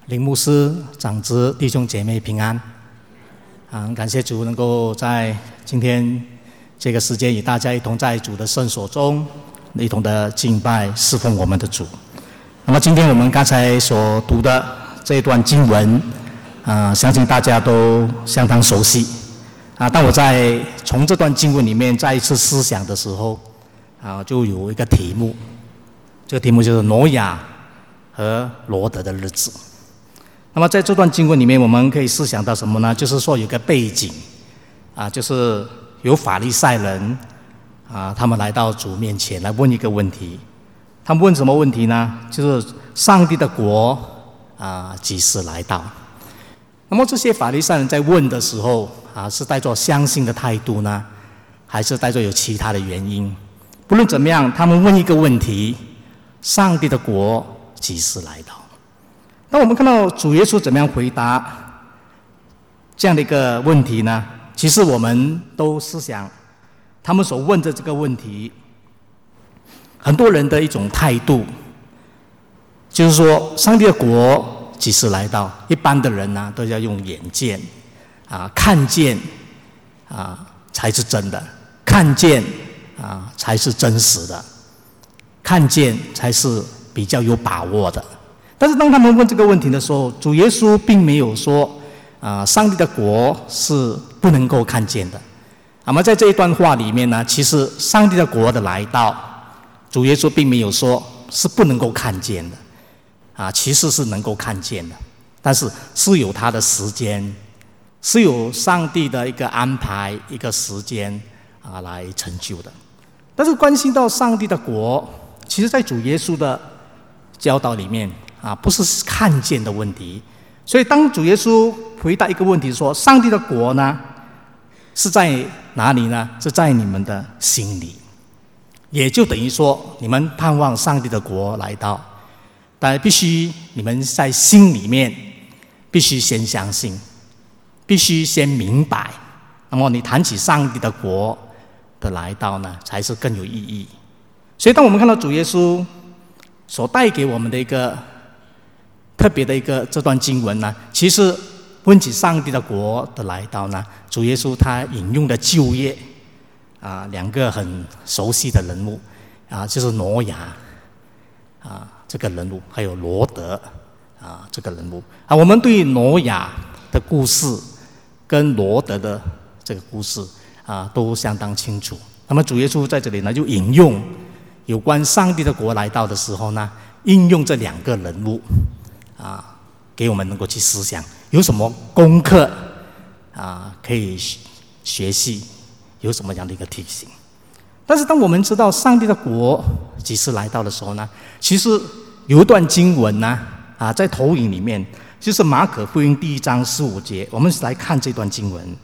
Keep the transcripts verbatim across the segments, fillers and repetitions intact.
林牧师、长子、弟兄姐妹平安。啊，感谢主能够在今天这个时间与大家一同在主的圣所中，一同的敬拜侍奉我们的主。那么今天我们刚才所读的这一段经文，啊，相信大家都相当熟悉。啊，当我在从这段经文里面再一次思想的时候，啊，就有一个题目，这个题目就是挪亚和罗得的日子。那么在这段经文里面，我们可以思想到什么呢？就是说有个背景，啊，就是有法利赛人，啊，他们来到主面前来问一个问题。他们问什么问题呢？就是上帝的国啊几时来到？那么这些法利赛人在问的时候，啊，是带着相信的态度呢，还是带着有其他的原因？不论怎么样，他们问一个问题：上帝的国几时来到？那我们看到主耶稣怎么样回答这样的一个问题呢？其实我们都思想他们所问的这个问题，很多人的一种态度，就是说上帝的国几时来到？一般的人呢、啊，都要用眼见啊，看见啊才是真的，看见啊才是真实的，看见才是比较有把握的。但是当他们问这个问题的时候，主耶稣并没有说啊，上帝的国是不能够看见的。那么在这一段话里面呢，其实上帝的国的来到，主耶稣并没有说是不能够看见的，啊，其实是能够看见的，但是是有它的时间，是有上帝的一个安排，一个时间啊来成就的。但是关心到上帝的国，其实在主耶稣的教导里面啊，不是看见的问题。所以当主耶稣回答一个问题说，上帝的国呢是在哪里呢？是在你们的心里。也就等于说，你们盼望上帝的国来到，但必须你们在心里面必须先相信，必须先明白，那么你谈起上帝的国的来到呢，才是更有意义。所以当我们看到主耶稣所带给我们的一个特别的一个这段经文呢，其实问起上帝的国的来到呢，主耶稣他引用的旧约啊两个很熟悉的人物啊，就是挪亚啊这个人物，还有罗得啊这个人物啊。我们对挪亚的故事跟罗得的这个故事啊都相当清楚。那么主耶稣在这里呢，就引用有关上帝的国来到的时候呢，应用这两个人物啊，给我们能够去思想有什么功课啊可以学习，有什么样的一个提醒。但是当我们知道上帝的国几时来到的时候呢，其实有一段经文呢啊，在投影里面，就是马可福音第一章十五节，我们来看这段经文。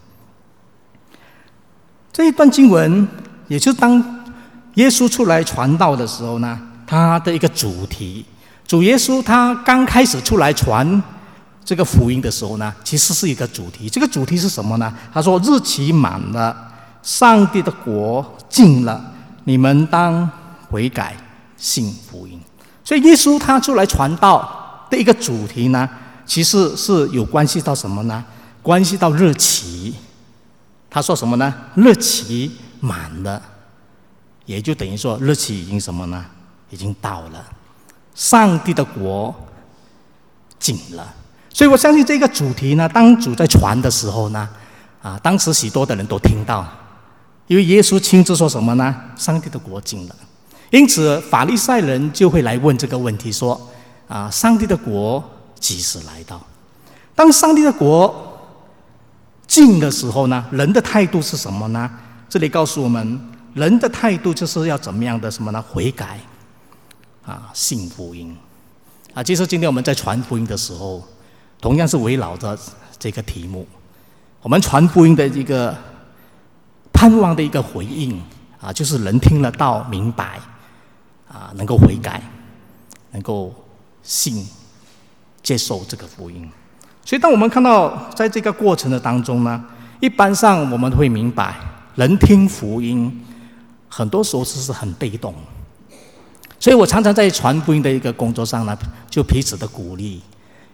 这一段经文也就是当耶稣出来传道的时候呢，他的一个主题，主耶稣他刚开始出来传这个福音的时候呢，其实是一个主题。这个主题是什么呢？他说日期满了，上帝的国近了，你们当悔改信福音。所以耶稣他出来传道的一个主题呢，其实是有关系到什么呢？关系到日期。他说什么呢？日期满了，也就等于说日期已经什么呢？已经到了，上帝的国近了。所以我相信这个主题呢，当主在传的时候呢，啊，当时许多的人都听到，因为耶稣亲自说什么呢？上帝的国近了。因此法利赛人就会来问这个问题说，啊，上帝的国几时来到？当上帝的国近的时候呢，人的态度是什么呢？这里告诉我们，人的态度就是要怎么样的什么呢？悔改啊，信福音啊。其实今天我们在传福音的时候，同样是围绕着这个题目，我们传福音的一个盼望的一个回应啊，就是人听了道明白啊，能够悔改，能够信接受这个福音。所以当我们看到在这个过程的当中呢，一般上我们会明白，人听福音很多时候是很被动。所以我常常在传福音的一个工作上呢，就彼此的鼓励，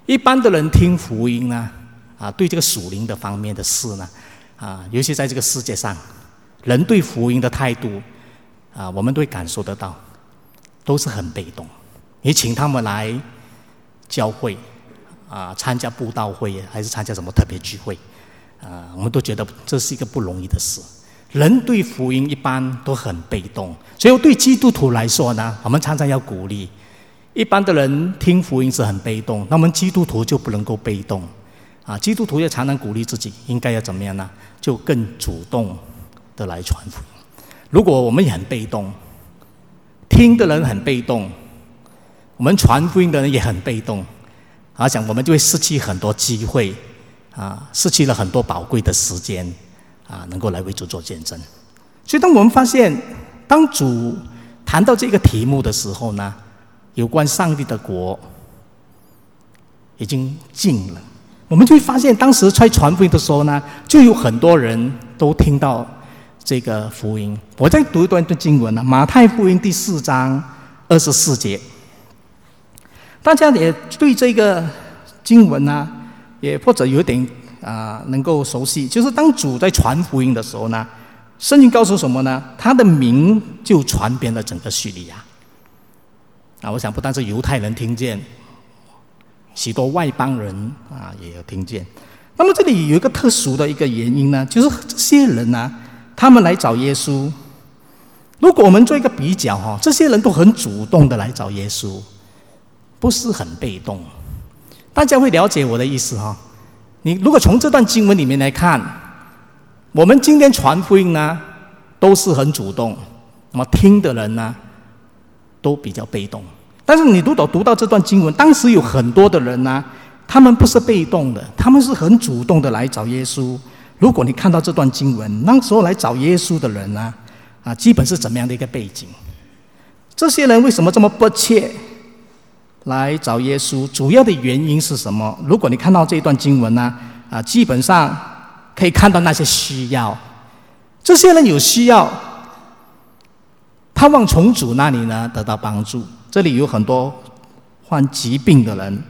一般的人听福音呢，啊，对这个属灵的方面的事呢，啊，尤其在这个世界上，人对福音的态度，啊，我们都会感受得到，都是很被动。你请他们来教会，啊，参加布道会，还是参加什么特别聚会，啊，我们都觉得这是一个不容易的事。人对福音一般都很被动，所以对基督徒来说呢，我们常常要鼓励。一般的人听福音是很被动，那我们基督徒就不能够被动，啊，基督徒也常常鼓励自己应该要怎么样呢？就更主动的来传福音。如果我们也很被动，听的人很被动，我们传福音的人也很被动，啊，想我们就会失去很多机会，啊，失去了很多宝贵的时间，啊，能够来为主做见证。所以当我们发现，当主谈到这个题目的时候呢，有关上帝的国已经近了，我们就会发现，当时在传福音的时候呢，就有很多人都听到这个福音。我再读一段经文呢，马太福音第四章二十四节。大家也对这个经文呢，也或者有点啊、呃、能够熟悉，就是当主在传福音的时候呢，圣经告诉什么呢？他的名就传遍了整个叙利亚。啊，我想不但是犹太人听见，许多外邦人啊也有听见。那么这里有一个特殊的一个原因呢，就是这些人呢，他们来找耶稣。如果我们做一个比较哈，这些人都很主动的来找耶稣，不是很被动。大家会了解我的意思哈。你如果从这段经文里面来看，我们今天传福音呢，都是很主动，那么听的人呢，都比较被动。但是你如果读到这段经文，当时有很多的人呢，他们不是被动的，他们是很主动的来找耶稣。如果你看到这段经文，那时候来找耶稣的人呢，啊，基本是怎么样的一个背景？这些人为什么这么迫切来找耶稣？主要的原因是什么？如果你看到这段经文呢，啊，基本上可以看到那些需要。这些人有需要，盼望从主那里呢得到帮助。这里有很多患疾病的人，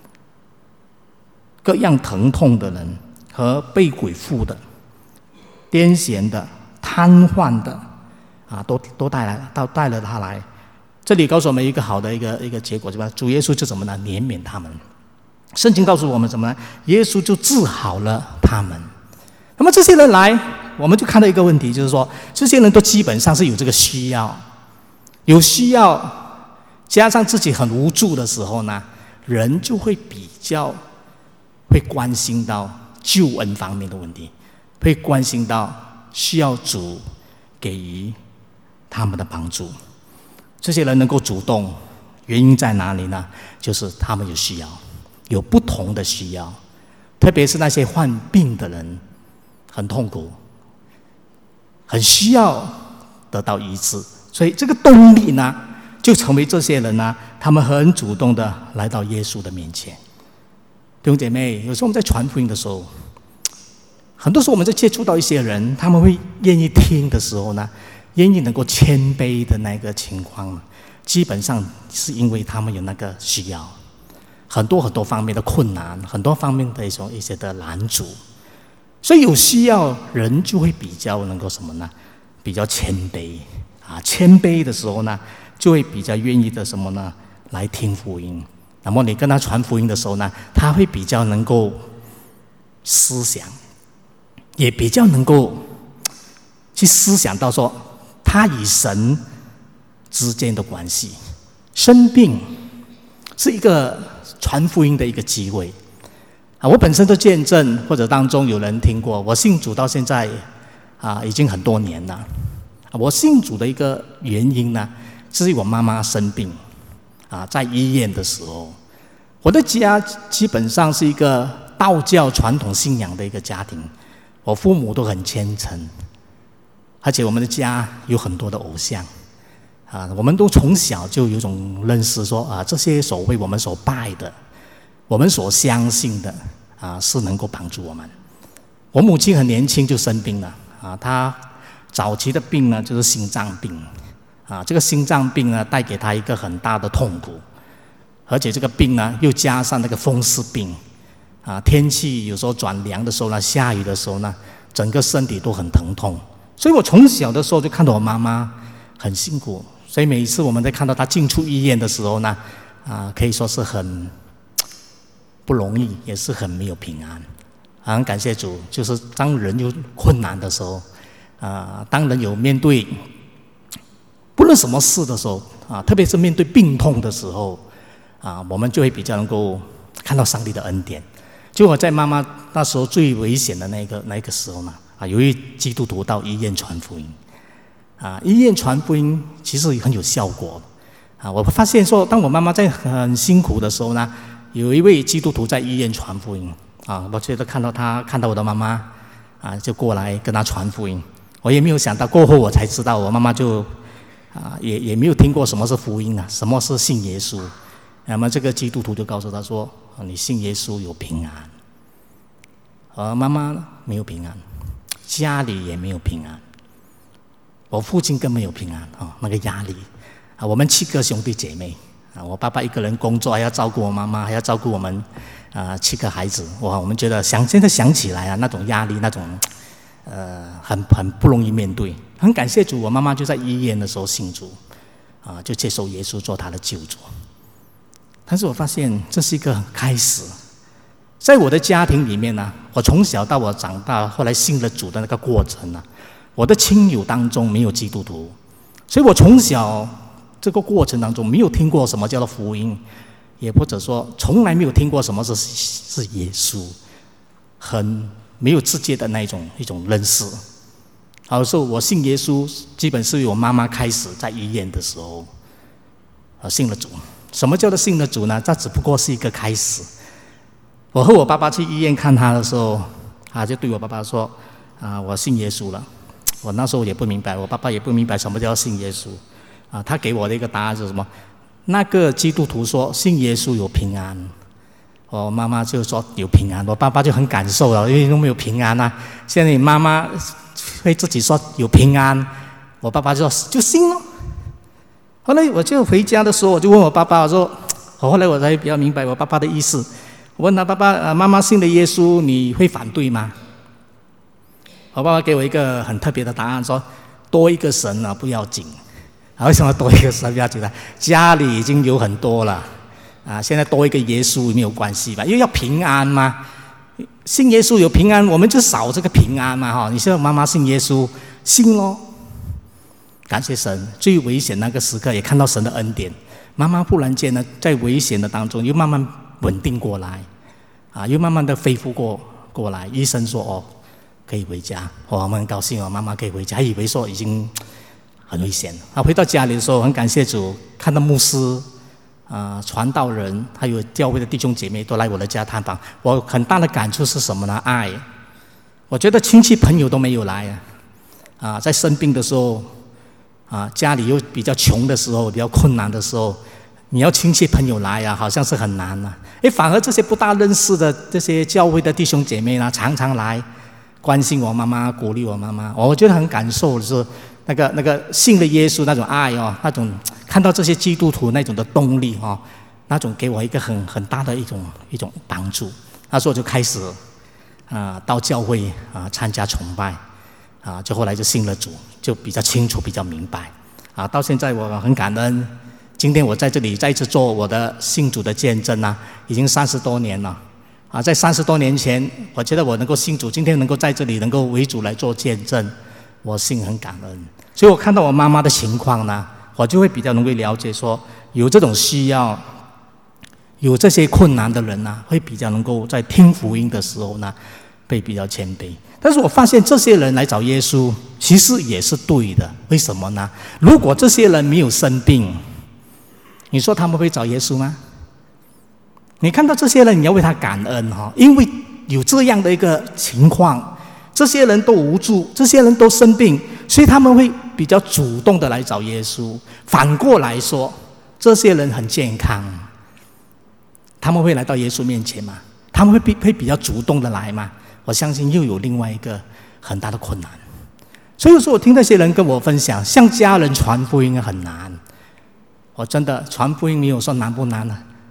各样疼痛的人，和被鬼附的、癫痫的、瘫痪的，啊，都都带来了，都带了他来。这里告诉我们一个好的一个一个结果，是吧？主耶稣就怎么呢？怜悯他们。圣经告诉我们什么呢？耶稣就治好了他们。那么这些人来，我们就看到一个问题，就是说，这些人都基本上是有这个需要，有需要。加上自己很无助的时候呢，人就会比较会关心到救恩方面的问题，会关心到需要主给予他们的帮助。这些人能够主动，原因在哪里呢？就是他们有需要，有不同的需要，特别是那些患病的人，很痛苦，很需要得到医治，所以这个动力呢，就成为这些人呢，他们很主动的来到耶稣的面前。弟兄姐妹，有时候我们在传福音的时候，很多时候我们在接触到一些人，他们会愿意听的时候呢，愿意能够谦卑的那个情况，基本上是因为他们有那个需要，很多很多方面的困难，很多方面的一种一些的拦阻，所以有需要人就会比较能够什么呢？比较谦卑啊，谦卑的时候呢，就会比较愿意的什么呢？来听福音。那么你跟他传福音的时候呢，他会比较能够思想，也比较能够去思想到说他与神之间的关系。生病是一个传福音的一个机会啊！我本身的见证或者当中有人听过，我信主到现在啊，已经很多年了。我信主的一个原因呢，是我妈妈生病啊，在医院的时候，我的家基本上是一个道教传统信仰的一个家庭，我父母都很虔诚，而且我们的家有很多的偶像啊，我们都从小就有种认识说啊，这些所谓我们所拜的，我们所相信的啊，是能够帮助我们。我母亲很年轻就生病了啊，她早期的病呢就是心脏病啊，这个心脏病呢带给她一个很大的痛苦， 而且这个病呢，又加上那个风湿病，啊，天气有时候转凉的时候呢，下雨的时候呢，整个身体都很疼痛。所以我从小的时候就看到我妈妈很辛苦，所以每一次我们在看到她进出医院的时候呢，啊，可以说是很不容易，也是很没有平安。很感谢主，就是当人有困难的时候，啊，当人有面对不论什么事的时候，啊，特别是面对病痛的时候，啊，我们就会比较能够看到上帝的恩典。就我在妈妈那时候最危险的那个那个时候呢，啊，有一基督徒到医院传福音，啊，医院传福音其实很有效果，啊，我发现说，当我妈妈在很辛苦的时候呢，有一位基督徒在医院传福音，啊，我觉得看到他看到我的妈妈，啊，就过来跟他传福音。我也没有想到，过后我才知道，我妈妈就啊，也也没有听过什么是福音啊，什么是信耶稣。那么这个基督徒就告诉他说：“你信耶稣有平安。”而妈妈没有平安，家里也没有平安，我父亲更没有平安啊，那个压力啊，我们七个兄弟姐妹啊，我爸爸一个人工作，还要照顾我妈妈，还要照顾我们啊七个孩子，哇，我们觉得想现在想起来啊，那种压力，那种呃很很不容易面对。很感谢主，我妈妈就在医院的时候信主啊，就接受耶稣做她的救主。但是我发现这是一个开始，在我的家庭里面呢，我从小到我长大，后来信了主的那个过程呢，我的亲友当中没有基督徒，所以我从小这个过程当中没有听过什么叫做福音，也或者说从来没有听过什么是是耶稣，很没有直接的那一种一种认识。好，所以我信耶稣，基本是由我妈妈开始在医院的时候，呃，信了主。什么叫做信了主呢？这只不过是一个开始。我和我爸爸去医院看他的时候，他就对我爸爸说：“啊，我信耶稣了。”我那时候也不明白，我爸爸也不明白什么叫信耶稣。啊，他给我的一个答案是什么？那个基督徒说信耶稣有平安，我妈妈就说有平安，我爸爸就很感受了，因为都没有平安啊。现在你妈妈会自己说有平安，我爸爸就说就信了。后来我就回家的时候，我就问我爸爸，我说，我后来我才比较明白我爸爸的意思。我问他爸爸，呃，妈妈信了耶稣，你会反对吗？我爸爸给我一个很特别的答案，说多一个神啊不要紧。啊，为什么多一个神不要紧呢？家里已经有很多了，啊，现在多一个耶稣没有关系吧？因为要平安嘛，信耶稣有平安，我们就少这个平安嘛，哈。你现在妈妈信耶稣，信咯。感谢神，最危险那个时刻也看到神的恩典。妈妈忽然间呢，在危险的当中又慢慢稳定过来，啊，又慢慢的恢复过过来。医生说哦，可以回家，哦，我们很高兴哦，妈妈可以回家。还以为说已经很危险了。啊，回到家里的时候，很感谢主，看到牧师、啊传道人，还有教会的弟兄姐妹都来我的家探访。我很大的感触是什么呢？爱。我觉得亲戚朋友都没有来啊，啊，在生病的时候。啊，家里又比较穷的时候，比较困难的时候，你要亲戚朋友来啊，好像是很难啊。诶，反而这些不大认识的这些教会的弟兄姐妹呢，常常来关心我妈妈，鼓励我妈妈。我觉得很感受的是那个那个信了耶稣那种爱哦，那种看到这些基督徒那种的动力哦，那种给我一个很很大的一种一种帮助。那时候我就开始啊到教会啊参加崇拜。啊，就后来就信了主，就比较清楚，比较明白。啊，到现在我很感恩，今天我在这里再一次做我的信主的见证啊，已经三十多年了。啊，在三十多年前，我觉得我能够信主，今天能够在这里能够为主来做见证，我心很感恩。所以我看到我妈妈的情况呢，我就会比较能够了解说，有这种需要，有这些困难的人呢，会比较能够在听福音的时候呢，会比较谦卑。但是我发现这些人来找耶稣，其实也是对的。为什么呢？如果这些人没有生病，你说他们会找耶稣吗？你看到这些人，你要为他感恩哈，因为有这样的一个情况，这些人都无助，这些人都生病，所以他们会比较主动的来找耶稣。反过来说，这些人很健康，他们会来到耶稣面前吗？他们会比会比较主动的来吗？我相信又有另外一个很大的困难。所以有时候我听那些人跟我分享，向家人传福音很难。我真的传福音没有说难不难啊，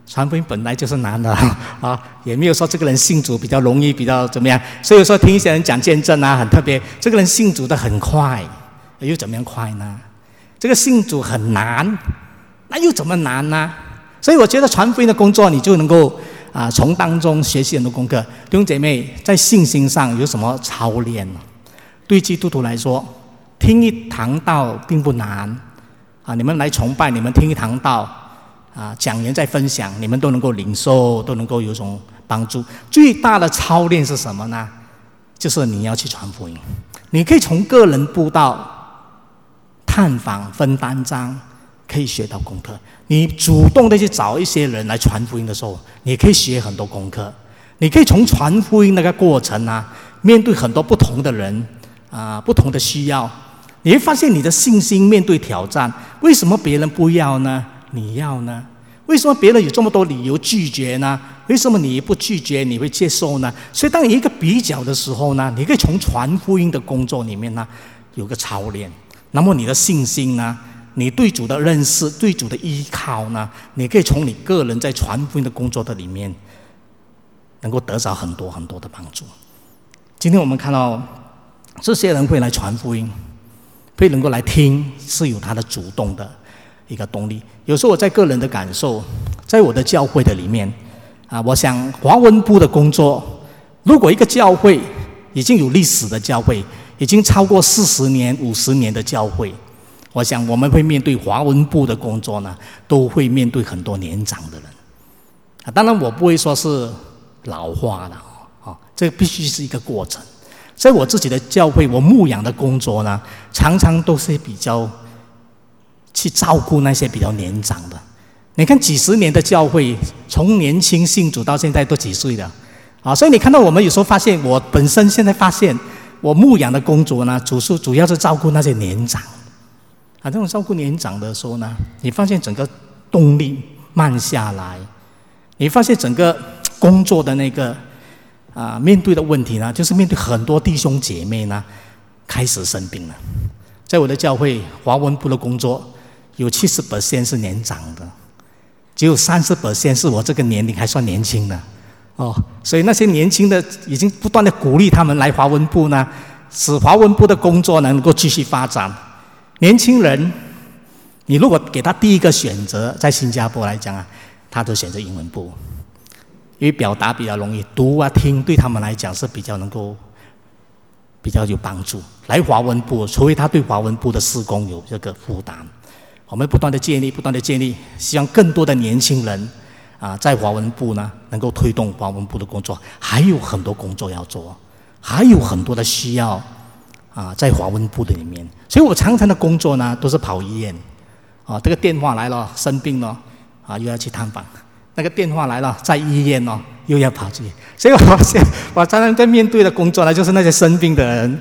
传福音本来就是难的啊，也没有说这个人信主比较容易，比较怎么样。所以说听一些人讲见证啊，很特别，这个人信主的很快，又怎么样快呢？这个信主很难，那又怎么难呢？所以我觉得传福音的工作，你就能够啊从当中学习很多功课。弟兄姐妹，在信心上有什么操练呢？对基督徒来说，听一堂道并不难啊，你们来崇拜，你们听一堂道。啊，讲员在分享，你们都能够领受，都能够有种帮助。最大的操练是什么呢？就是你要去传福音。你可以从个人布道、探访、分单张，可以学到功课。你主动的去找一些人来传福音的时候，你可以学很多功课。你可以从传福音那个过程啊，面对很多不同的人啊，不同的需要，你会发现你的信心面对挑战。为什么别人不要呢？你要呢？为什么别人有这么多理由拒绝呢？为什么你不拒绝，你会接受呢？所以当你一个比较的时候呢，你可以从传福音的工作里面呢有个操练，那么你的信心呢，你对主的认识，对主的依靠呢，你可以从你个人在传福音的工作的里面能够得着很多很多的帮助。今天我们看到这些人会来传福音，会能够来听，是有他的主动的一个动力。有时候我在个人的感受，在我的教会的里面啊，我想华文部的工作，如果一个教会已经有历史的教会，已经超过四十年、五十年的教会，我想我们会面对华文部的工作呢，都会面对很多年长的人啊。当然我不会说是老化了啊，这必须是一个过程。在我自己的教会，我牧养的工作呢，常常都是比较去照顾那些比较年长的。你看几十年的教会，从年轻信主到现在都几岁了啊！所以你看到我们有时候发现，我本身现在发现，我牧养的工作呢，主是主要是照顾那些年长啊。这种照顾年长的时候呢，你发现整个动力慢下来，你发现整个工作的那个啊面对的问题呢，就是面对很多弟兄姐妹呢开始生病了。在我的教会华文部的工作，有 百分之七十 是年长的，只有 百分之三十 是我这个年龄还算年轻的哦。所以那些年轻的已经不断的鼓励他们来华文部呢，使华文部的工作能够继续发展。年轻人，你如果给他第一个选择，在新加坡来讲啊，他都选择英文部，因为表达比较容易，读啊听对他们来讲是比较能够比较有帮助。来华文部，除非他对华文部的事工有这个负担。我们不断的建立，不断的建立，希望更多的年轻人啊，在华文部呢能够推动华文部的工作。还有很多工作要做，还有很多的需要啊，在华文部的里面。所以我常常的工作呢，都是跑医院啊，这个电话来了，生病了啊，又要去探访；那个电话来了，在医院哦，又要跑去。所以我发现，我常常在面对的工作呢，就是那些生病的人，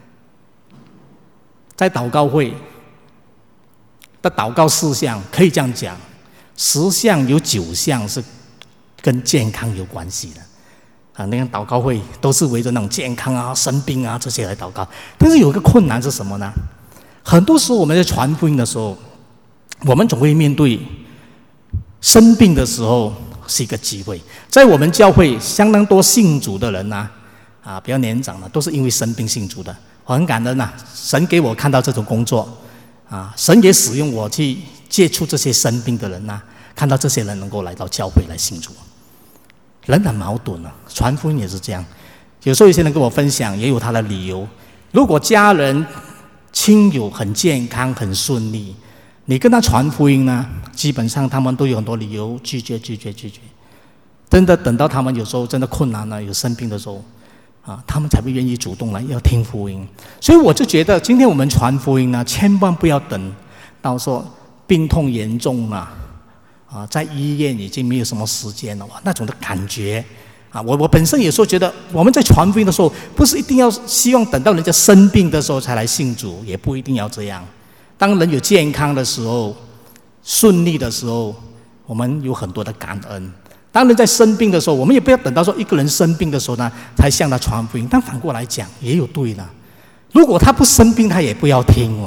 在祷告会的祷告事项，可以这样讲，十项有九项是跟健康有关系的啊。那个祷告会都是围着那种健康啊、生病啊这些来祷告。但是有一个困难是什么呢？很多时候我们在传福音的时候，我们总会面对生病的时候是一个机会。在我们教会相当多信主的人啊，啊比较年长的，都是因为生病信主的。我很感恩啊，神给我看到这种工作。啊，神也使用我去接触这些生病的人呐、啊，看到这些人能够来到教会来信主。人很矛盾啊，传福音也是这样。有时候有些人跟我分享，也有他的理由。如果家人亲友很健康很顺利，你跟他传福音呢，基本上他们都有很多理由拒绝拒绝拒绝。真的等到他们有时候真的困难了，有生病的时候啊，他们才会愿意主动来要听福音。所以我就觉得，今天我们传福音呢，千万不要等到说病痛严重了，啊，在医院已经没有什么时间了，哇，那种的感觉啊，我我本身有时候觉得，我们在传福音的时候，不是一定要希望等到人家生病的时候才来信主，也不一定要这样。当人有健康的时候、顺利的时候，我们有很多的感恩。当人在生病的时候，我们也不要等到说一个人生病的时候呢，才向他传福音。但反过来讲，也有对的。如果他不生病，他也不要听哦。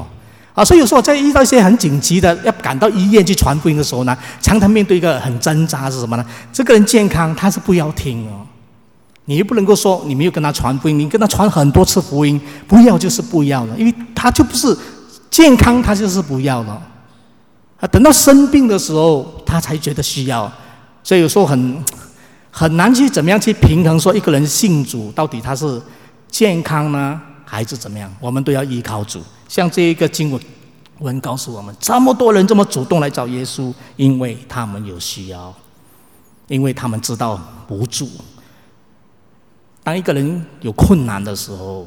啊，所以有时候在遇到一些很紧急的要赶到医院去传福音的时候呢，常常面对一个很挣扎是什么呢？这个人健康，他是不要听哦。你又不能够说你没有跟他传福音，你跟他传很多次福音，不要就是不要了，因为他就不是健康，他就是不要了。啊，等到生病的时候，他才觉得需要。所以有时候很很难去怎么样去平衡，说一个人信主到底他是健康呢，还是怎么样？我们都要依靠主。像这一个经文文告诉我们，这么多人这么主动来找耶稣，因为他们有需要，因为他们知道无助。当一个人有困难的时候，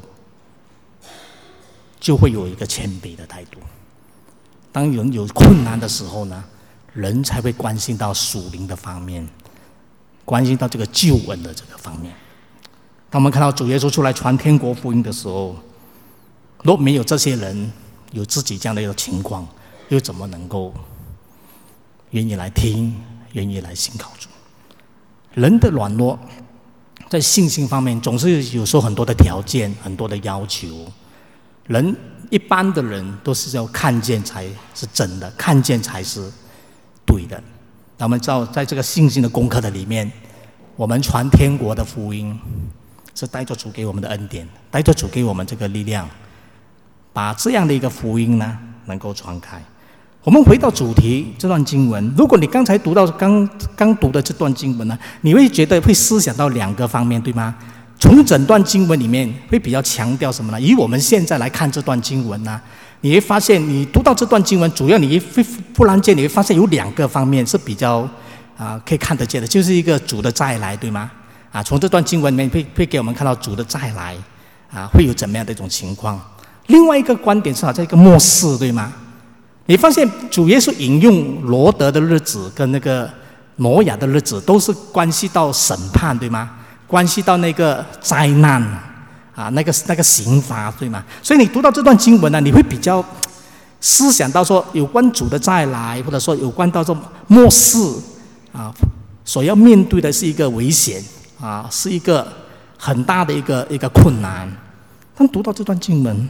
就会有一个谦卑的态度。当人有困难的时候呢，人才会关心到属灵的方面，关心到这个救恩的这个方面。当我们看到主耶稣出来传天国福音的时候，若没有这些人有自己这样的一个情况，又怎么能够愿意来听，愿意来信靠主？人的软弱在信心方面总是有时候很多的条件，很多的要求。人一般的人都是要看见才是真的，看见才是对的。那我们知道在这个信心的功课的里面，我们传天国的福音是带着主给我们的恩典，带着主给我们这个力量，把这样的一个福音呢能够传开。我们回到主题，这段经文，如果你刚才读到刚刚读的这段经文呢，你会觉得会思想到两个方面，对吗？从整段经文里面会比较强调什么呢？以我们现在来看这段经文呢，你会发现你读到这段经文，主要你会忽然间你会发现有两个方面是比较啊、呃、可以看得见的，就是一个主的再来，对吗？啊，从这段经文里面会会给我们看到主的再来啊，会有怎么样的一种情况。另外一个观点是好像一个末世，对吗？你发现主耶稣引用罗得的日子跟那个挪亚的日子，都是关系到审判，对吗？关系到那个灾难啊，那个那个刑罚，对吗？所以你读到这段经文呢，你会比较思想到说，有关主的再来，或者说有关到这末世啊，所要面对的是一个危险啊，是一个很大的一个一个困难。当读到这段经文，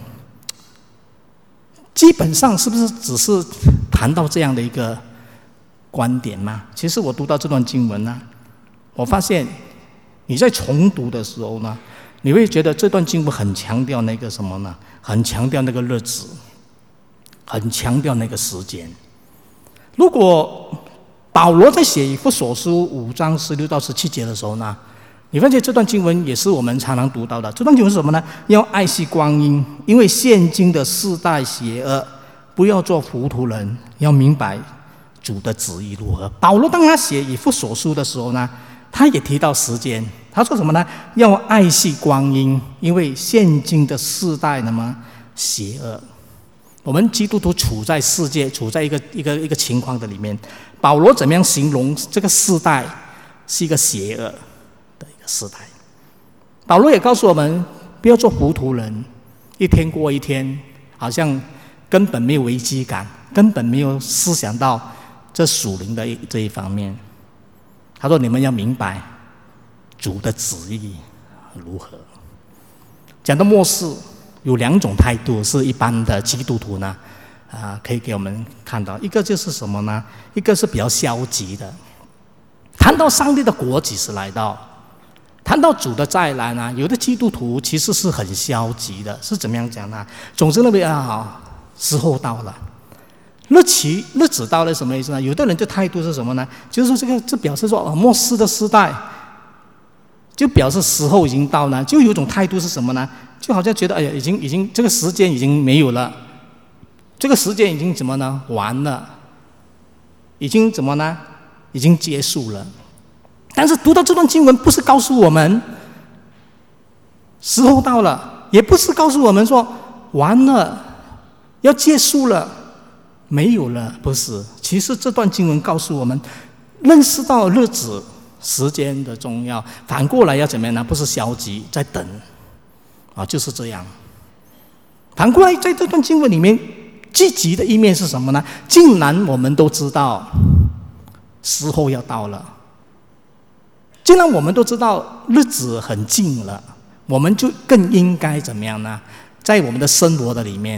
基本上是不是只是谈到这样的一个观点吗？其实我读到这段经文呢，我发现你在重读的时候呢，你会觉得这段经文很强调那个什么呢？很强调那个日子，很强调那个时间。如果保罗在写以弗所书五章十六到十七节的时候呢，你发现这段经文也是我们常常读到的。这段经文是什么呢？要爱惜光阴，因为现今的世代邪恶，不要做糊涂人，要明白主的旨意如何。保罗当他写以弗所书的时候呢，他也提到时间，他说什么呢？要爱惜光阴，因为现今的世代那么邪恶。我们基督徒处在世界，处在一个一个一个情况的里面。保罗怎么样形容这个世代是一个邪恶的一个世代？保罗也告诉我们，不要做糊涂人，一天过一天，好像根本没有危机感，根本没有思想到这属灵的这一方面。他说：“你们要明白主的旨意如何。”讲到末世，有两种态度是一般的基督徒呢，啊，可以给我们看到。一个就是什么呢？一个是比较消极的，谈到上帝的国几时来到，谈到主的再来呢，有的基督徒其实是很消极的，是怎么样讲呢？总是认为啊，时候到了。日期日子到了什么意思呢？有的人的态度是什么呢？就是说这个这表示说、哦、末世的时代，就表示时候已经到了。就有一种态度是什么呢？就好像觉得哎呀，已经已经这个时间已经没有了，这个时间已经怎么呢？完了，已经怎么呢？已经结束了。但是读到这段经文，不是告诉我们时候到了，也不是告诉我们说完了，要结束了。没有了，不是。其实这段经文告诉我们，认识到日子、时间的重要。反过来要怎么样呢？不是消极，在等，啊，就是这样。反过来，在这段经文里面，积极的一面是什么呢？竟然我们都知道时候要到了，既然我们都知道日子很近了，我们就更应该怎么样呢？在我们的生活的里面，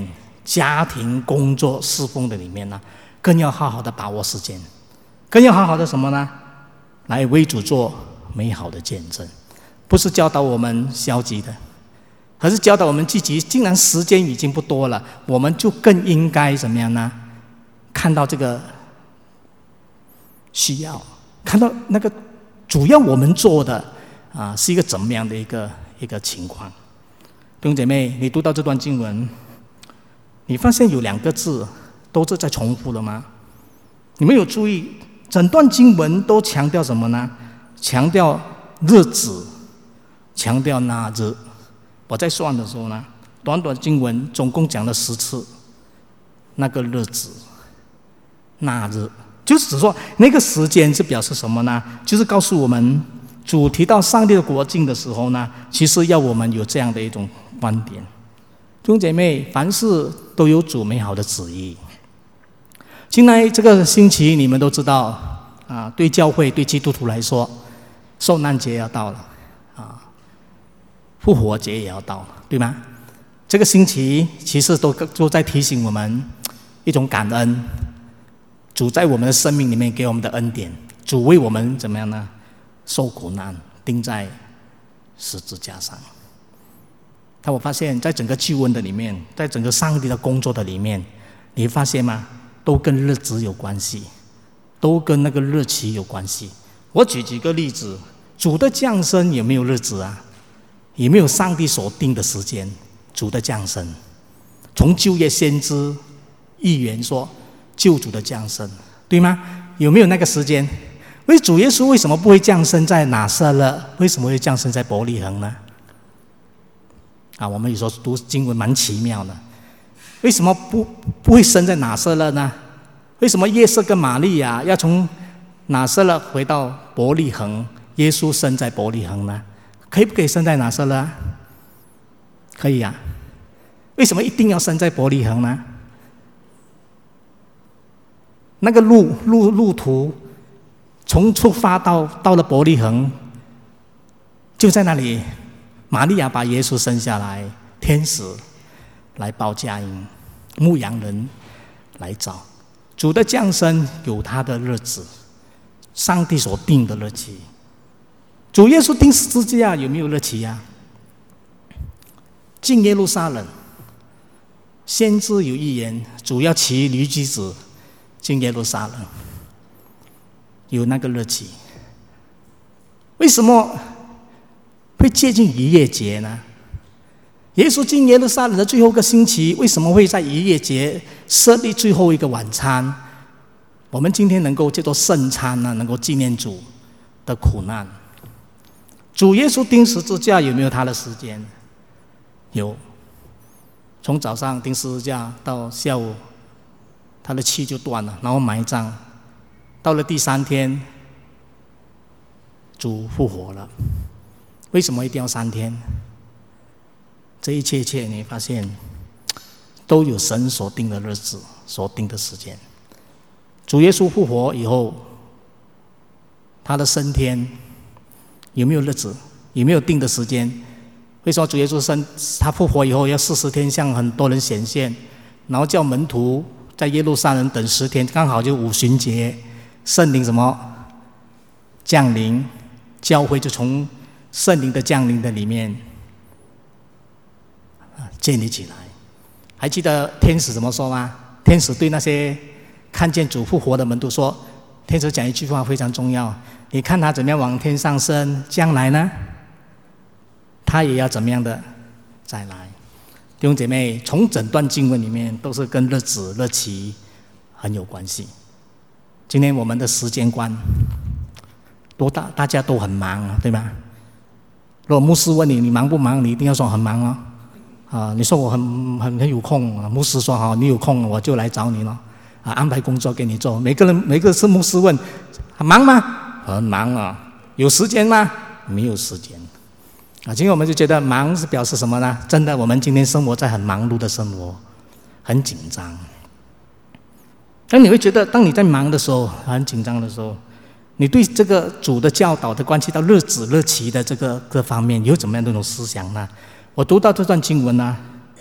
家庭、工作、侍奉的里面呢，更要好好的把握时间，更要好好的什么呢？来为主做美好的见证，不是教导我们消极的，而是教导我们积极。既然时间已经不多了，我们就更应该怎么样呢？看到这个需要，看到那个主要我们做的啊，是一个怎么样的一个一个情况。弟兄姐妹，你读到这段经文，你发现有两个字都是在重复了吗？你们有注意？整段经文都强调什么呢？强调日子，强调那日。我在算的时候呢，短短经文总共讲了十次那个日子、那日，就是说那个时间是表示什么呢？就是告诉我们，主提到上帝的国境的时候呢，其实要我们有这样的一种观点。弟兄姐妹，凡事都有主美好的旨意。进来这个星期，你们都知道啊，对教会、对基督徒来说，受难节要到了啊，复活节也要到了，对吗？这个星期其实都都在提醒我们一种感恩，主在我们的生命里面给我们的恩典，主为我们怎么样呢？受苦难，钉在十字架上。但我发现，在整个救恩的里面，在整个上帝的工作的里面，你发现吗？都跟日子有关系，都跟那个日期有关系。我举几个例子，主的降生有没有日子啊？有没有上帝所定的时间？主的降生，从旧约先知预言说救主的降生，对吗？有没有那个时间？为主耶稣为什么不会降生在拿撒勒？为什么会降生在伯利恒呢？啊，我们有时候读经文蛮奇妙的。为什么不不会生在拿撒勒呢？为什么约瑟跟玛利亚要从拿撒勒回到伯利恒？耶稣生在伯利恒呢？可以不可以生在拿撒勒？可以啊。为什么一定要生在伯利恒呢？那个路路路途，从出发到到了伯利恒，就在那里，玛利亚把耶稣生下来，天使来报佳音，牧羊人来找。主的降生有他的日子，上帝所定的日期。主耶稣钉十字架有没有日期啊？进耶路撒冷，先知有预言，主要骑驴驹子进耶路撒冷，有那个日期。为什么会接近逾越节呢？耶稣进耶路撒冷的最后一个星期，为什么会在逾越节设立最后一个晚餐？我们今天能够叫做圣餐呢，能够纪念主的苦难。主耶稣钉十字架有没有他的时间？有，从早上钉十字架到下午，他的气就断了，然后埋葬。到了第三天，主复活了。为什么一定要三天？这一切一切，你发现都有神所定的日子，所定的时间。主耶稣复活以后，他的升天有没有日子？有没有定的时间？为什么主耶稣升他复活以后要四十天向很多人显现，然后叫门徒在耶路撒冷等十天，刚好就五旬节，圣灵什么降临，教会就从圣灵的降临的里面建立起来。还记得天使怎么说吗？天使对那些看见主复活的门徒说，天使讲一句话非常重要，你看他怎么样往天上升，将来呢他也要怎么样的再来。弟兄姐妹，从整段经文里面都是跟日子日期很有关系。今天我们的时间观都大大家都很忙啊，对吧？如果牧师问你你忙不忙，你一定要说很忙哦。啊，你说我很很很有空，牧师说好，你有空我就来找你了，啊，安排工作给你做。每个人每个是牧师问，很忙吗？很忙啊。有时间吗？没有时间。啊，今天我们就觉得忙是表示什么呢？真的，我们今天生活在很忙碌的生活，很紧张。但你会觉得，当你在忙的时候，很紧张的时候，你对这个主的教导的关系到日子日期的这个各方面有怎么样的一种思想呢？我读到这段经文呢，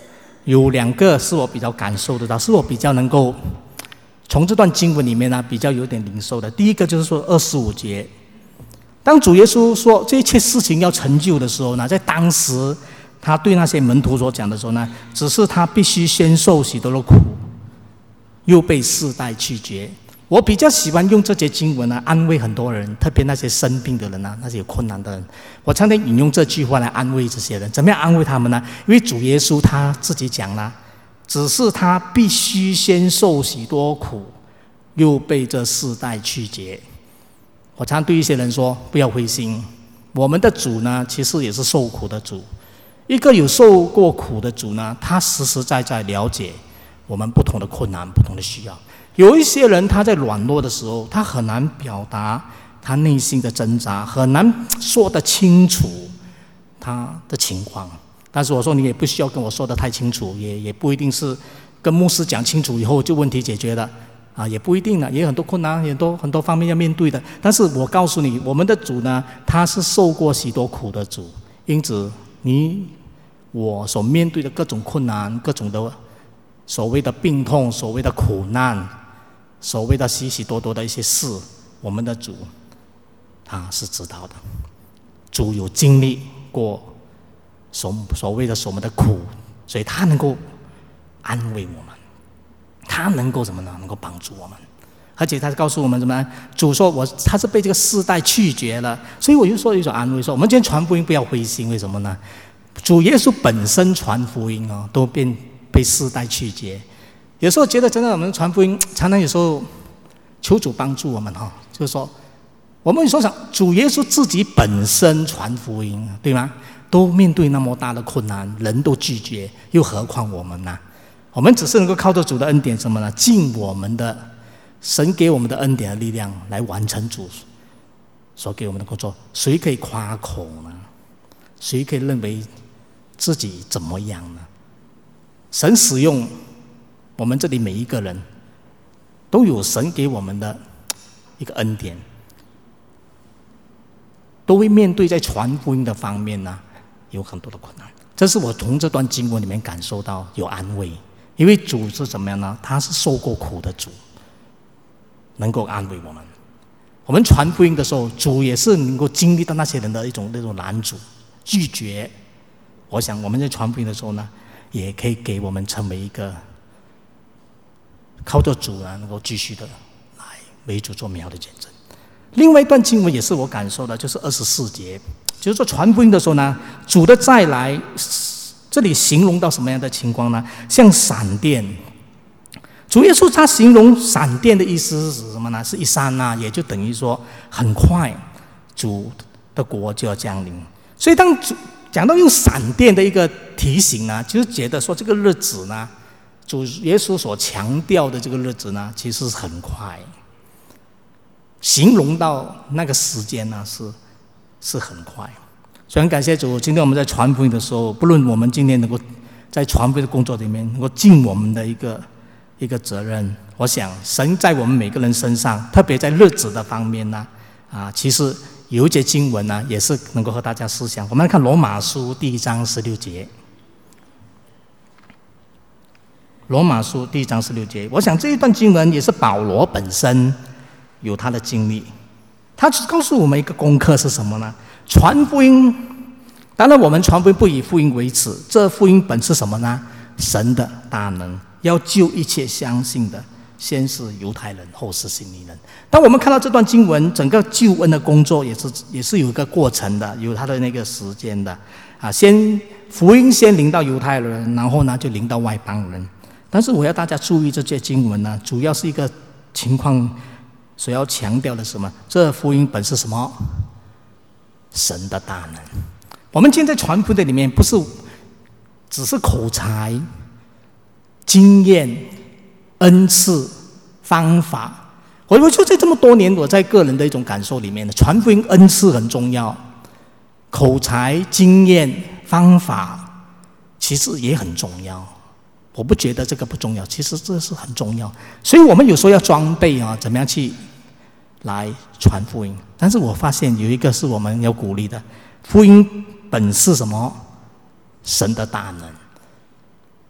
有两个是我比较感受得到，是我比较能够从这段经文里面呢比较有点领受的。第一个就是说二十五节，当主耶稣说这一切事情要成就的时候呢，在当时他对那些门徒所讲的时候呢，只是他必须先受许多的苦，又被世代拒绝。我比较喜欢用这节经文呢安慰很多人，特别那些生病的人啊，那些有困难的人。我常常引用这句话来安慰这些人。怎么样安慰他们呢？因为主耶稣他自己讲了，只是他必须先受许多苦，又被这世代拒绝。我常对一些人说，不要灰心，我们的主呢其实也是受苦的主。一个有受过苦的主呢，他实实在在了解我们不同的困难、不同的需要。有一些人他在软弱的时候，他很难表达他内心的挣扎，很难说得清楚他的情况。但是我说你也不需要跟我说得太清楚，也也不一定是跟牧师讲清楚以后就问题解决了啊，也不一定了，也有很多困难，也很多很多方面要面对的。但是我告诉你，我们的主呢，他是受过许多苦的主，因此你我所面对的各种困难、各种的所谓的病痛、所谓的苦难、所谓的许许多多的一些事，我们的主他是知道的。主有经历过所所谓的什么的苦，所以他能够安慰我们，他能够什么呢？能够帮助我们。而且他告诉我们什么？主说我他是被这个世代拒绝了，所以我就说一种安慰，说我们今天传福音不要灰心。为什么呢？主耶稣本身传福音哦，都变被世代拒绝。有时候觉得真的，我们传福音常常有时候求主帮助我们哈，就是说，我们说想主耶稣自己本身传福音，对吗？都面对那么大的困难，人都拒绝，又何况我们呢？我们只是能够靠着主的恩典什么呢？尽我们的神给我们的恩典的力量来完成主所给我们的工作。谁可以夸口呢？谁可以认为自己怎么样呢？神使用我们这里每一个人，都有神给我们的一个恩典，都会面对在传福音的方面呢，有很多的困难。这是我从这段经文里面感受到有安慰，因为主是怎么样呢？他是受过苦的主，能够安慰我们。我们传福音的时候，主也是能够经历到那些人的一种那种拦阻、拒绝。我想我们在传福音的时候呢，也可以给我们成为一个靠着主呢，能够继续的来为主做美好的见证。另外一段经文也是我感受的，就是二十四节，就是说传福音的时候呢，主的再来，这里形容到什么样的情况呢？像闪电。主耶稣他形容闪电的意思是什么呢？是一刹那，也就等于说很快，主的国就要降临。所以当主讲到用闪电的一个提醒呢，就是觉得说这个日子呢，主耶稣所强调的这个日子呢，其实是很快，形容到那个时间呢，是是很快。所以很感谢主，今天我们在传福音的时候，不论我们今天能够在传福音的工作里面能够尽我们的一个一个责任，我想神在我们每个人身上，特别在日子的方面呢，啊，其实有一节经文呢，也是能够和大家思想。我们来看罗马书第一章十六节。罗马书第一章十六节，我想这一段经文也是保罗本身有他的经历。他告诉我们一个功课是什么呢？传福音，当然我们传福音不以福音为耻，这福音本是什么呢？神的大能，要救一切相信的，先是犹太人，后是希利人。当我们看到这段经文，整个救恩的工作也是也是有一个过程的，有它的那个时间的啊。先福音先临到犹太人，然后呢就临到外邦人。但是我要大家注意这些经文呢，主要是一个情况，所要强调的是什么？这福音本是什么？神的大能。我们今天在传福音的里面，不是只是口才、经验、恩赐、方法。我我就在这么多年，我在个人的一种感受里面，传福音恩赐很重要，口才、经验、方法其实也很重要。我不觉得这个不重要，其实这是很重要。所以我们有时候要装备啊，怎么样去来传福音。但是我发现有一个是我们要鼓励的，福音本是什么？神的大能。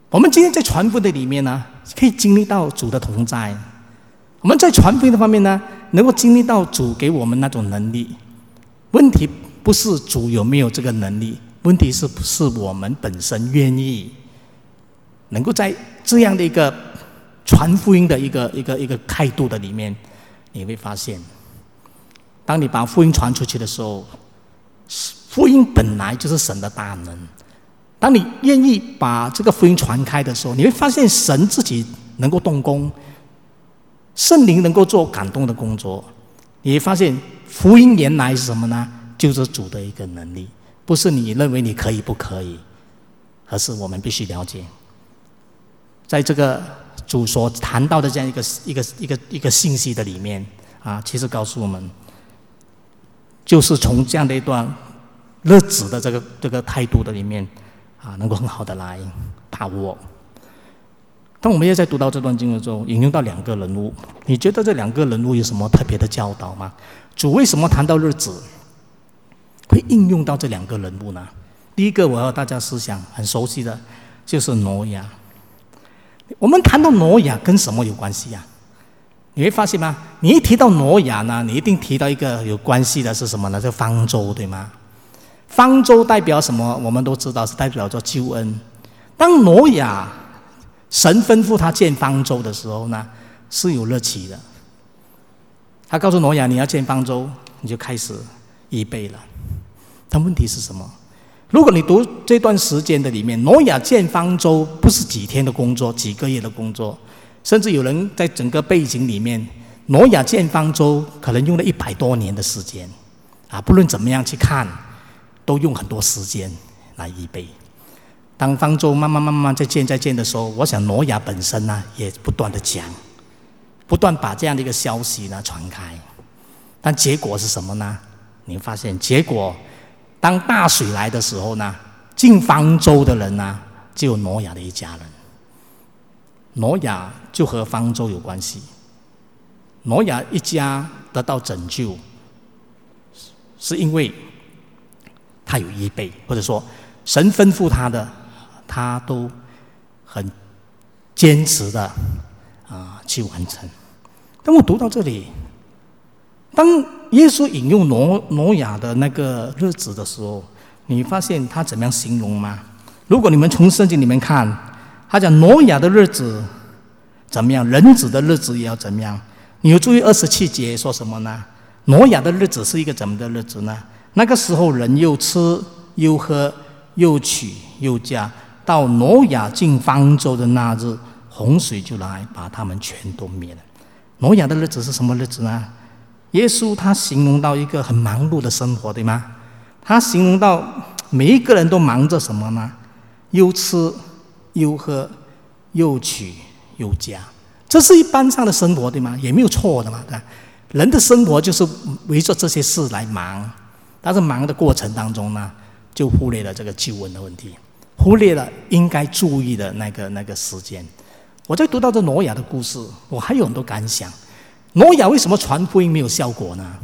我们今天在传福音的里面呢，可以经历到主的同在。我们在传福音的方面呢，能够经历到主给我们那种能力。问题不是主有没有这个能力，问题是不是我们本身愿意，能够在这样的一个传福音的一个一个一个态度的里面，你会发现，当你把福音传出去的时候，福音本来就是神的大能。当你愿意把这个福音传开的时候，你会发现神自己能够动工，圣灵能够做感动的工作。你会发现福音原来是什么呢？就是主的一个能力，不是你认为你可以不可以，而是我们必须了解，在这个主所谈到的这样一个一个一个一个信息的里面啊，其实告诉我们，就是从这样的一段日子的这个这个态度的里面啊，能够很好的来把握。当我们也在读到这段经文之后，引用到两个人物，你觉得这两个人物有什么特别的教导吗？主为什么谈到日子会应用到这两个人物呢？第一个，我要大家思想很熟悉的，就是挪亚。我们谈到挪亚跟什么有关系呀、啊？你会发现吗？你一提到挪亚呢，你一定提到一个有关系的是什么呢？就方舟，对吗？方舟代表什么？我们都知道是代表着救恩。当挪亚神吩咐他建方舟的时候呢，是有日期的。他告诉挪亚，你要建方舟，你就开始预备了。但问题是什么？如果你读这段时间的里面，挪亚建方舟不是几天的工作，几个月的工作，甚至有人在整个背景里面，挪亚建方舟可能用了一百多年的时间啊！不论怎么样去看，都用很多时间来预备。当方舟慢慢慢慢在建在建的时候，我想挪亚本身呢也不断的讲，不断把这样的一个消息呢传开。但结果是什么呢？你会发现，结果当大水来的时候呢，进方舟的人呢只有挪亚的一家人。挪亚就和方舟有关系。挪亚一家得到拯救，是因为他有预备，或者说神吩咐他的，他都很坚持的啊去完成。当我读到这里，当耶稣引用挪挪亚的那个日子的时候，你发现他怎么样形容吗？如果你们从圣经里面看，他讲挪亚的日子怎么样，人子的日子也要怎么样。你有注意二十七节说什么呢？挪亚的日子是一个怎么的日子呢？那个时候人又吃又喝又娶又嫁，到挪亚进方舟的那日，洪水就来把他们全都灭了。挪亚的日子是什么日子呢？耶稣他形容到一个很忙碌的生活，对吗？他形容到每一个人都忙着什么呢？又吃又喝又娶又嫁，这是一般上的生活，对吗？也没有错的嘛，对吧？人的生活就是围着这些事来忙，但是忙的过程当中呢，就忽略了这个救恩的问题，忽略了应该注意的那个那个时间。我在读到这挪亚的故事，我还有很多感想。挪亚为什么传福音没有效果呢？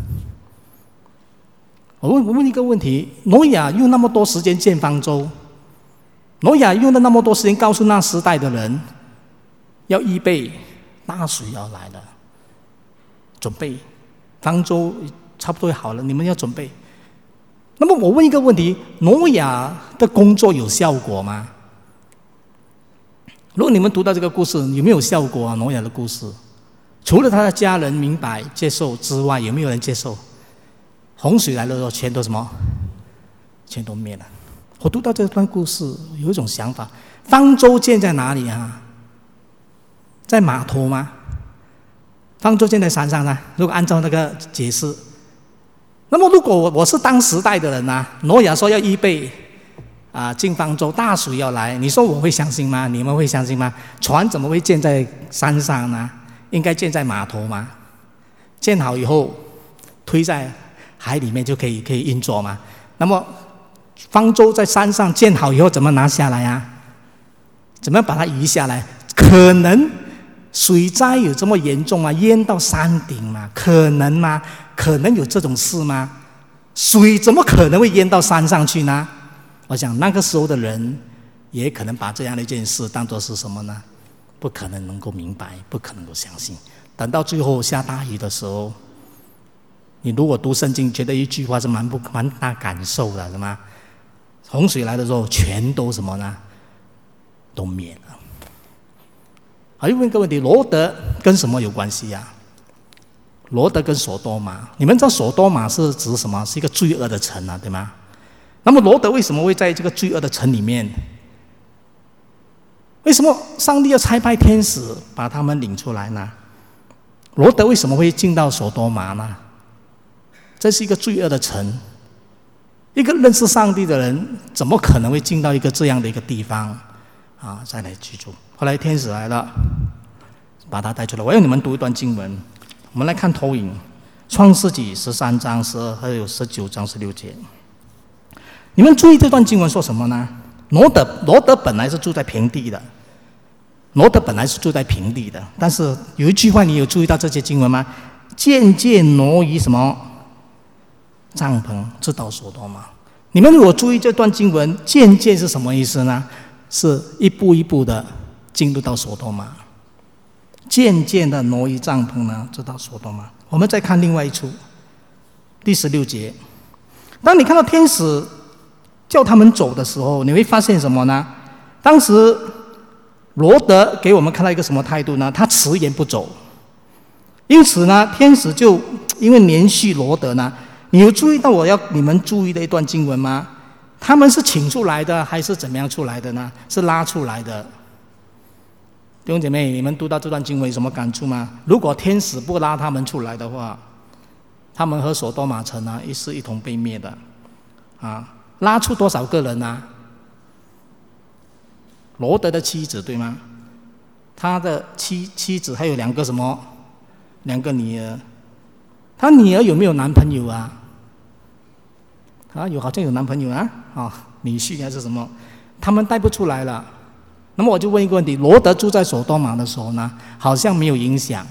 我问我问一个问题：挪亚用那么多时间建方舟，挪亚用了那么多时间告诉那时代的人，要预备大水要来了，准备方舟差不多好了，你们要准备。那么我问一个问题：挪亚的工作有效果吗？如果你们读到这个故事，有没有效果啊？挪亚的故事，除了他的家人明白接受之外，有没有人接受？洪水来了之后，全都什么？全都灭了。我读到这段故事，有一种想法：方舟建在哪里啊？在码头吗？方舟建在山上呢？如果按照那个解释，那么如果我我是当时代的人啊，挪亚说要预备啊进方舟，大水要来，你说我会相信吗？你们会相信吗？船怎么会建在山上呢？应该建在码头吗？建好以后推在海里面就可以可以运作吗？那么方舟在山上建好以后怎么拿下来啊？怎么样把它移下来？可能水灾有这么严重吗？淹到山顶吗？可能吗？可能有这种事吗？水怎么可能会淹到山上去呢？我想那个时候的人也可能把这样的一件事当作是什么呢？不可能能够明白，不可能够相信。等到最后下大雨的时候，你如果读圣经，觉得一句话是蛮不蛮大感受的，是吗？洪水来的时候，全都什么呢？都灭了。好，又问一个问题：罗德跟什么有关系呀、啊？罗德跟索多玛，你们知道索多玛是指什么？是一个罪恶的城啊，对吗？那么罗德为什么会在这个罪恶的城里面？为什么上帝要差派天使把他们领出来呢？罗德为什么会进到索多玛呢？这是一个罪恶的城，一个认识上帝的人怎么可能会进到一个这样的一个地方啊？再来居住。后来天使来了，把他带出来。我要你们读一段经文。我们来看投影，创世纪十三章十二还有十九章十六节。你们注意这段经文说什么呢？罗德罗德本来是住在平地的，罗德本来是住在平地的，但是有一句话你有注意到这些经文吗？渐渐挪移什么帐篷，直到索多玛。你们如果注意这段经文，渐渐是什么意思呢？是一步一步的进入到索多玛。渐渐的挪移帐篷呢，直到索多玛。我们再看另外一处，第十六节。当你看到天使叫他们走的时候，你会发现什么呢？当时罗德给我们看到一个什么态度呢？他迟延不走。因此呢，天使就因为连续罗德呢，你有注意到我要你们注意的一段经文吗？他们是请出来的还是怎么样出来的呢？是拉出来的。弟兄姐妹，你们读到这段经文有什么感触吗？如果天使不拉他们出来的话，他们和索多玛城啊，一是一同被灭的。啊，拉出多少个人啊？罗德的妻子对吗？他的妻妻子还有两个什么？两个女儿。他女儿有没有男朋友啊？啊，有，好像有男朋友啊，啊，女婿还是什么？他们带不出来了。那么我就问一个问题：罗德住在索多玛的时候呢，好像没有影响，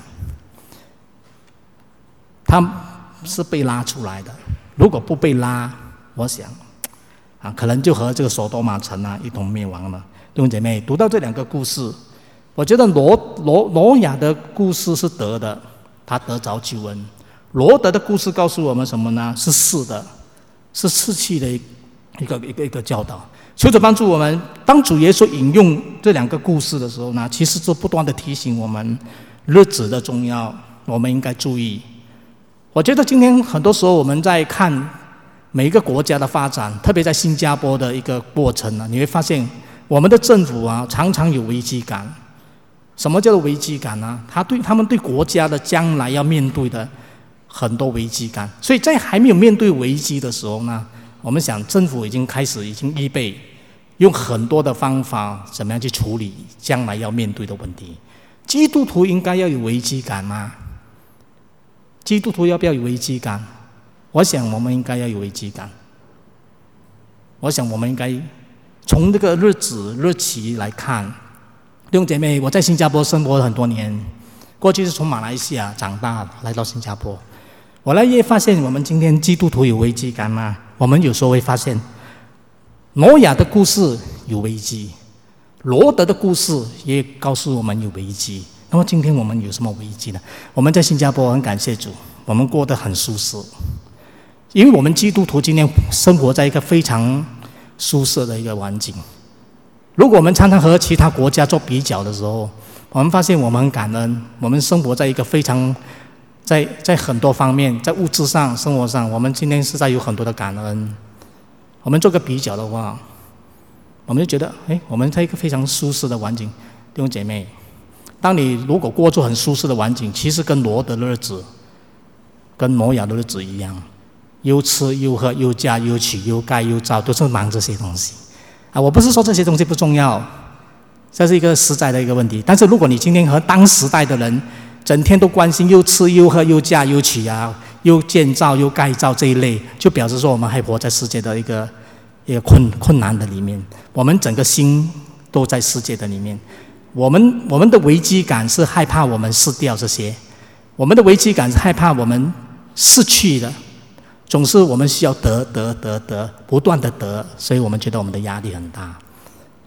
他是被拉出来的。如果不被拉，我想啊，可能就和这个索多玛城啊一同灭亡了。弟兄姐妹，读到这两个故事，我觉得罗罗挪亚的故事是得的，他得着救恩；罗德的故事告诉我们什么呢？是是的，是失去的一个一个一个教导。求主帮助我们，当主耶稣引用这两个故事的时候呢，其实就不断的提醒我们日子的重要，我们应该注意。我觉得今天很多时候我们在看每一个国家的发展，特别在新加坡的一个过程呢，你会发现我们的政府啊常常有危机感。什么叫做危机感呢？他对他们对国家的将来要面对的很多危机感，所以在还没有面对危机的时候呢，我们想政府已经开始已经预备用很多的方法怎么样去处理将来要面对的问题。基督徒应该要有危机感吗？基督徒要不要有危机感？我想我们应该要有危机感。我想我们应该从这个日子日期来看。弟兄姐妹，我在新加坡生活了很多年，过去是从马来西亚长大来到新加坡。我来也发现我们今天基督徒有危机感吗？我们有时候会发现挪亚的故事有危机，罗德的故事也告诉我们有危机。那么今天我们有什么危机呢？我们在新加坡很感谢主，我们过得很舒适，因为我们基督徒今天生活在一个非常舒适的一个环境。如果我们常常和其他国家做比较的时候，我们发现我们很感恩，我们生活在一个非常在在很多方面，在物质上、生活上，我们今天实在有很多的感恩。我们做个比较的话，我们就觉得，哎，我们在一个非常舒适的环境。弟兄姐妹，当你如果过着很舒适的环境，其实跟罗德的日子、跟挪亚的日子一样，又吃又喝又嫁又娶又盖又造，都是忙这些东西。啊，我不是说这些东西不重要，这是一个实在的一个问题。但是如果你今天和当时代的人整天都关心又吃又喝又嫁又娶啊，又建造又盖造这一类，就表示说我们还活在世界的一个一个困困难的里面，我们整个心都在世界的里面。我们我们的危机感是害怕我们失掉这些，我们的危机感是害怕我们失去的，总是我们需要得得得得，不断的得，所以我们觉得我们的压力很大。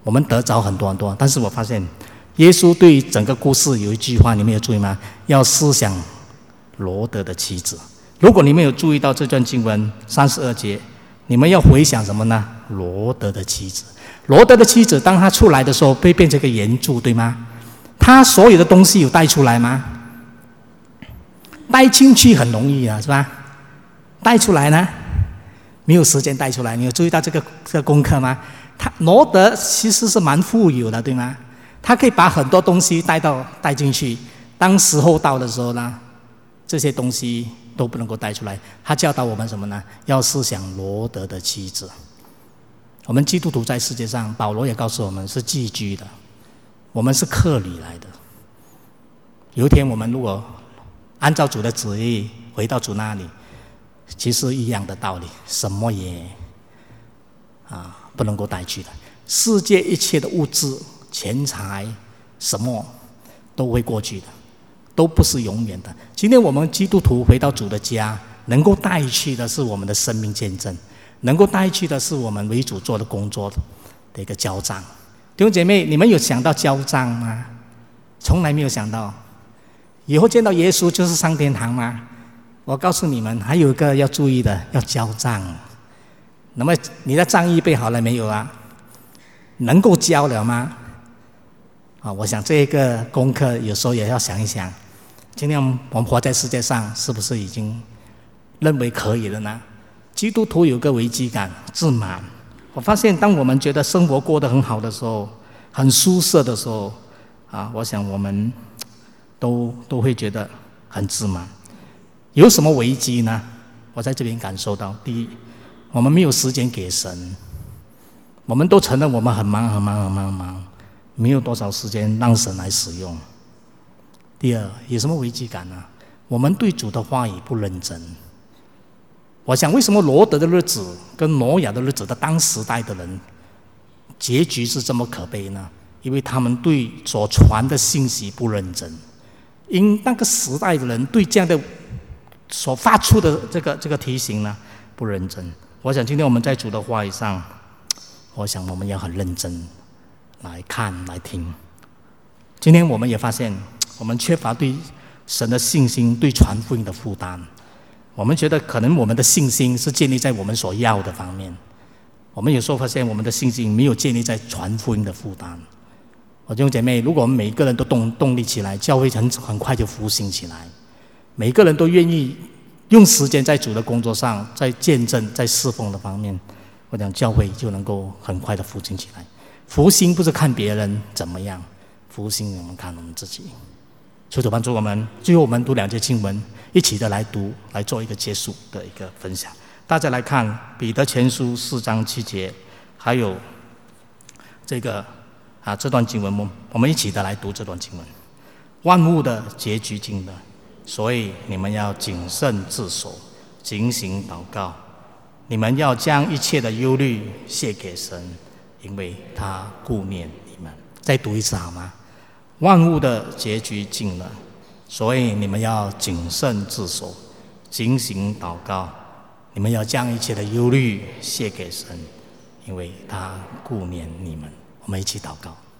我们得着很多很多。但是我发现，耶稣对整个故事有一句话，你们有注意吗？要思想罗得的妻子。如果你们有注意到这段经文三十二节，你们要回想什么呢？罗得的妻子。罗得的妻子，当他出来的时候，被变成一个岩柱，对吗？他所有的东西有带出来吗？带进去很容易啊，是吧？带出来呢，没有时间带出来。你有注意到这个这个功课吗？他罗得其实是蛮富有的，对吗？他可以把很多东西带到带进去。当时候到的时候呢，这些东西都不能够带出来。他教导我们什么呢？要思想罗得的妻子。我们基督徒在世界上，保罗也告诉我们是寄居的，我们是客旅来的。有一天我们如果按照主的旨意回到主那里，其实一样的道理，什么也啊不能够带去的。世界一切的物质、钱财，什么都会过去的，都不是永远的。今天我们基督徒回到主的家，能够带去的是我们的生命见证，能够带去的是我们为主做的工作的一个交账。弟兄姐妹，你们有想到交账吗？从来没有想到。以后见到耶稣就是上天堂吗？我告诉你们，还有一个要注意的，要交账。那么你的账预备好了没有啊？能够交了吗？啊，我想这一个功课有时候也要想一想。今天我们活在世界上，是不是已经认为可以了呢？基督徒有个危机感、自满。我发现，当我们觉得生活过得很好的时候，很舒适的时候，啊，我想我们都都会觉得很自满。有什么危机呢？我在这边感受到，第一，我们没有时间给神。我们都承认我们很忙很忙很忙很忙，没有多少时间让神来使用。第二，有什么危机感呢？我们对主的话语不认真。我想，为什么罗得的日子跟挪亚的日子的当时代的人结局是这么可悲呢？因为他们对所传的信息不认真，因那个时代的人对这样的所发出的这个这个提醒呢不认真。我想今天我们在主的话语上，我想我们要很认真来看来听。今天我们也发现，我们缺乏对神的信心，对传福音的负担。我们觉得可能我们的信心是建立在我们所要的方面，我们有时候发现我们的信心没有建立在传福音的负担。我弟兄姐妹，如果我们每一个人都动动力起来，教会很很快就复兴起来。每一个人都愿意用时间在主的工作上，在见证、在侍奉的方面，我讲教会就能够很快的复兴起来。复兴不是看别人怎么样，复兴我们看我们自己。求主帮助我们。最后我们读两节经文，一起的来读，来做一个结束的一个分享。大家来看彼得前书四章七节，还有这个啊这段经文，我们一起的来读这段经文。万物的结局近了，所以你们要谨慎自守，警醒祷告。你们要将一切的忧虑卸给神，因为他顾念你们。再读一次好吗？万物的结局近了，所以你们要谨慎自守，警醒祷告。你们要将一切的忧虑卸给神，因为他顾念你们。我们一起祷告。